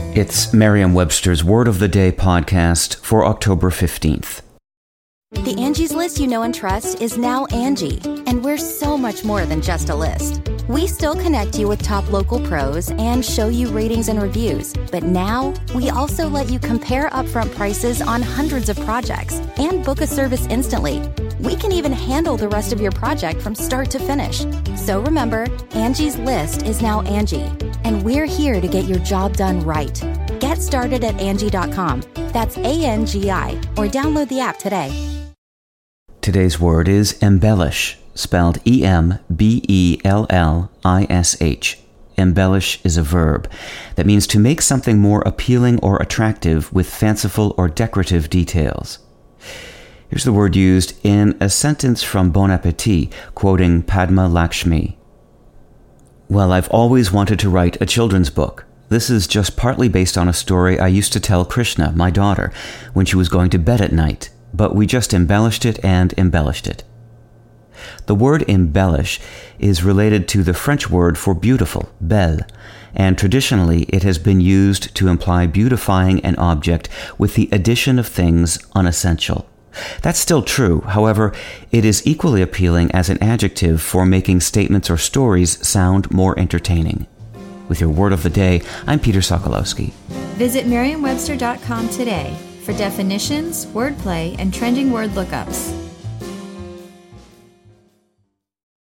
It's Merriam-Webster's Word of the Day podcast for October 15th. The Angie's List you know and trust is now Angie, and we're so much more than just a list. We still connect you with top local pros and show you ratings and reviews, but now we also let you compare upfront prices on hundreds of projects and book a service instantly. We can even handle the rest of your project from start to finish. So remember, Angie's List is now Angie, and we're here to get your job done right. Get started at Angie.com. That's ANGI, or download the app today. Today's word is embellish, spelled E-M-B-E-L-L-I-S-H. Embellish is a verb that means to make something more appealing or attractive with fanciful or decorative details. Here's the word used in a sentence from Bon Appetit, quoting Padma Lakshmi. Well, I've always wanted to write a children's book. This is just partly based on a story I used to tell Krishna, my daughter, when she was going to bed at night, but we just embellished it and embellished it. The word embellish is related to the French word for beautiful, belle, and traditionally it has been used to imply beautifying an object with the addition of things unessential. That's still true. However, it is equally appealing as an adjective for making statements or stories sound more entertaining. With your Word of the Day, I'm Peter Sokolowski. Visit Merriam-Webster.com today for definitions, wordplay, and trending word lookups.